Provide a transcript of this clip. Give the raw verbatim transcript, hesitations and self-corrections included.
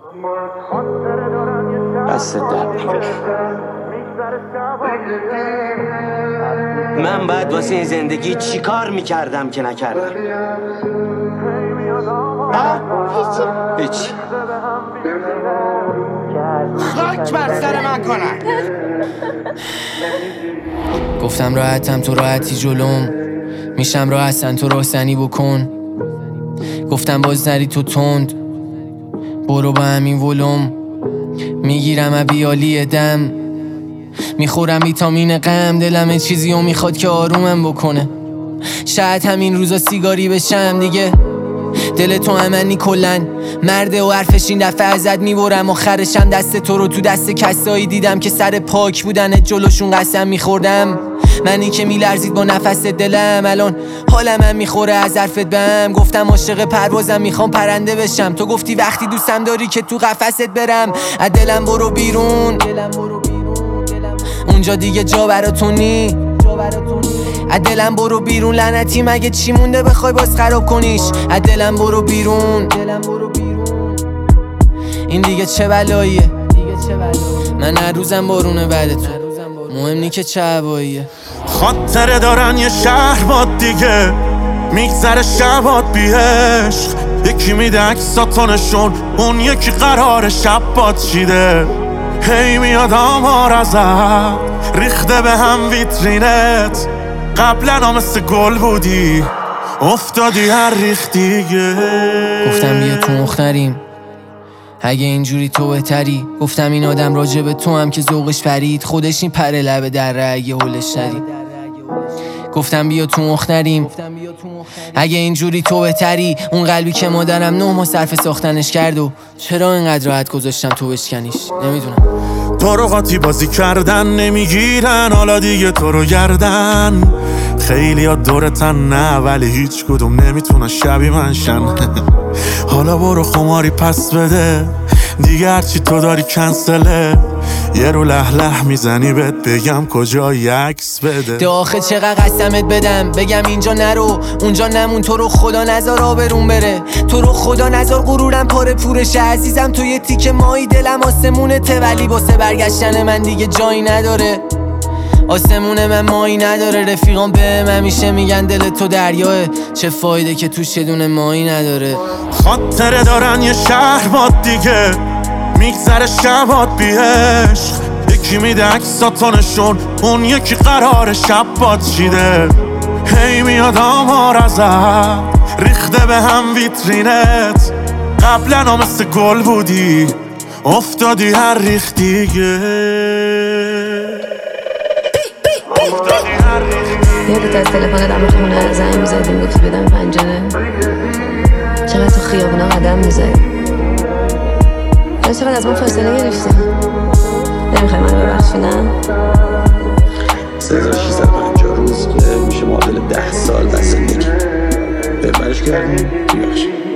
دست درد نکنه. من باید واسه این زندگی چی کار میکردم که نکردم؟ ها؟ هیچی هیچی خاک بر سر من کنن. گفتم راحتم تو راحتی جلوم، میشم راحتن تو راهزنی بکن. گفتم باز نری تو تند، برو با همین ولوم. میگیرم ابیالی دم، میخورم ویتامین غم. دلم چیزی رو میخواد که آرومم بکنه. شاید همین روزا سیگاری بشم دیگه. دل تو همنی کلن مرده و حرفش این دفعه ازت میبرم. آخرشم دست تو رو تو دست کسایی دیدم که سر پاک بودن جلوشون قسم میخوردم. منی که میلرزید با نفس دلم، الان حالم هم میخوره از حرفت بهم. گفتم عاشق پروازم میخوام پرنده بشم، تو گفتی وقتی دوستم داری که تو قفست برم. از دلم برو بیرون، اونجا دیگه جا براتون نی. از دلم برو بیرون لعنتی، مگه چی مونده بخوای باز خراب کنیش؟ از دلم برو بیرون، این دیگه چه بلاییه؟ من هر روزم بارونه بعد تو، مهم نی که چه هواییه. خاطره دارن یه شهر باد دیگه، میگذره شبات بی عشق. یکی میده عکساتونشون، اون یکی قرار شب باد چیده. هی میاد آمار ازت ریخته به هم ویترینت. قبلا مثل گل بودی افتادی هر ریخت دیگه. گفتم بیا تو مختریم اگه اینجوری تو بهتری. گفتم این آدم راجع به تو هم که ذوقش پرید، خودش این پره لبه در اگه هولش نری. گفتم بیا تو مختریم اگه اینجوری تو بهتری. اون قلبی که مادرم نه ماه صرف ساختنش کرد و چرا اینقدر راحت گذاشتم تو بشکنیش نمیدونم. تو رو قاطی بازی کردن نمیگیرن حالا دیگه تو رو گردن. خیلی ها دورتن نه ولی هیچ کدوم نمیتونن شبیه من شن. حالا برو خماری پس بده دیگه، هرچی تو داری کنسله. یه رو لح لح میزنی بهت بگم کجای عکس بده. ده آخه چقدر قسمت بدم بگم اینجا نرو اونجا نمون. تو رو خدا نزار آبرون بره، تو رو خدا نزار غرورم پاره پورشه. عزیزم تو یه تیکه مایی دلم آسمونته، ولی واسه برگشتن من دیگه جایی نداره. آسمون من مایی نداره، رفیقان به من همیشه میگن دل تو دریاه. چه فایده که توش یه دونه مایی نداره. خاطره دارن یه شهر باد دیگه، میگذره شبات بی عشق. یکی میده عکساتونشون، اون یکی قرار شب باد چیده. هی میاد آمار ازت ریخته به هم ویترینت. قبلا مثل گل بودی افتادی هر ریخت دیگه. یادت از تلفن دم خونه زنگ میزدیم گفتی بدم پنجره. چقدر تو خیابونا قدم میزدی، چقدر از من فاصله گرفتی. نمیخوای منو ببخشی نه؟ سه هزار و ششصد و پنجاه روز میشه معادل ده سال بس زندگی. ببرش کردیم میبخشی.